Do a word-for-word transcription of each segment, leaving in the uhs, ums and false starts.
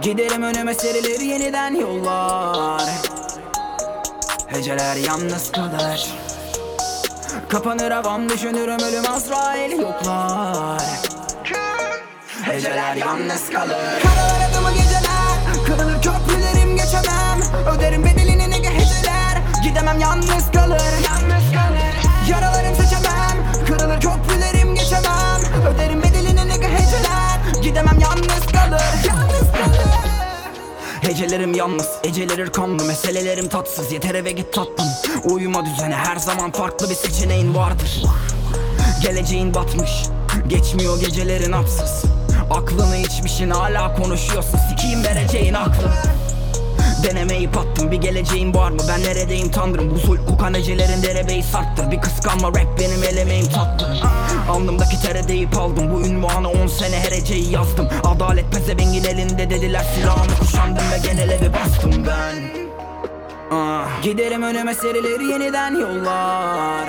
Giderim önüme serilir yeniden yollar. Heceler yalnız kalır. Kapanır havam, düşünürüm ölüm Azrail yoklar. Heceler yalnız kalır. Karalar adımı geceler, kırılır köprülerim geçemem. Öderim bedelini nege heceler. Gidemem yalnız kalır. Yalnız kalır. Yaralarım seçemem, kırılır köprülerim geçemem. Öderim bedelini nege heceler. Gidemem yalnız kalır. Yalnız kalır. Hecelerim yalnız, eceler kanlı, meselelerim tatsız. Yeter eve git tatlım, uyuma düzene. Her zaman farklı bir seçeneğin vardır. Geleceğin batmış, geçmiyor gecelerin hapsız. Aklını içmişin hala konuşuyorsun, sikiyim vereceğin aklı. Denemeyi pattım, bir geleceğim var mı? Ben neredeyim tanrım? Bu zul kokan ecelerin derebeyi sarttır. Bir kıskanma rap benim elemeğim tattı. Alnımdaki tere deyip aldım bu ünvanı, on sene her heceyi yazdım. Adalet pezevengin elinde dediler, silahını kuşandım ve genel evi bastım ben. ah. Giderim önüme serilir yeniden yollar.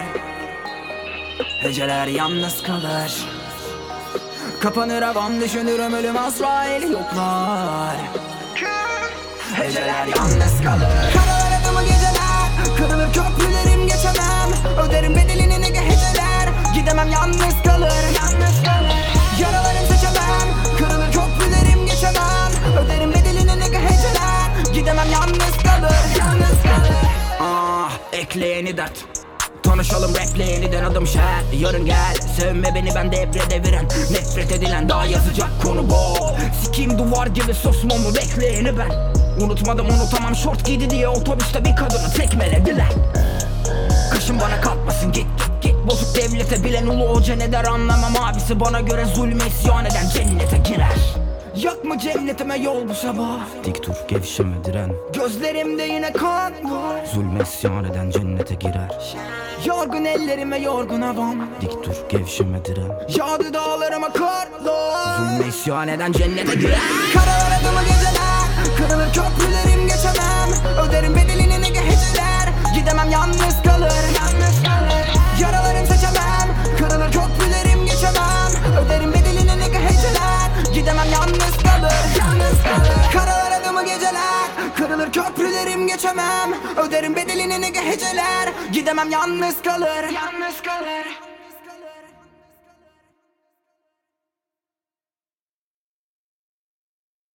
Heceler yalnız kalır. Kapanır havam, düşünürüm ölüm Azrail yoklar. Heceler yalnız kalır. Karalar adımı geceler, kırılır köprülerim geçemem. Öderim bedelini nege heceler. Gidemem yalnız kalır. Yalnız kalır. Yaralarım seçemem, kırılır köprülerim geçemem. Öderim bedelini nege heceler. Gidemem yalnız kalır. Yalnız kalır. Ah, ekleyeni dert. Tanışalım raple yeniden adım şer. Yarın gel, sevme beni ben devre deviren. Nefret edilen daha yazacak konu bol. Sikiyim duvar gibi sosmamı bekleyeni ben. Unutmadım unutamam short giydi diye otobüste bir kadını tekmelediler. Kaşın bana kalkmasın, git git git. Bozuk devlete bilen ulu hoca ne der anlamam. Abisi bana göre zulme isyan eden cennete girer. Yakma cennetime yol bu sabah. Dik dur, gevşeme diren. Gözlerimde yine kan var. Zulme isyan eden cennete girer. Yorgun ellerime yorgun havam. Dik dur, gevşeme diren. Yağdı dağlarıma karlar. Zulme isyan eden cennete girer. Karalar adımı geceler, kırılır köprülerim geçemem. Öderim bedelini nege heceler. Gidemem yalnız kalır. Yalnız kalır. Yaralarım seçemem, kırılır köprülerim geçemem. Öderim bedelini nege heceler. Gidemem yalnız kalır. Yalnız kalır. Karalar adımı geceler, kırılır köprülerim geçemem. Öderim bedelini nege heceler. Gidemem yalnız kalır. Yalnız kalır.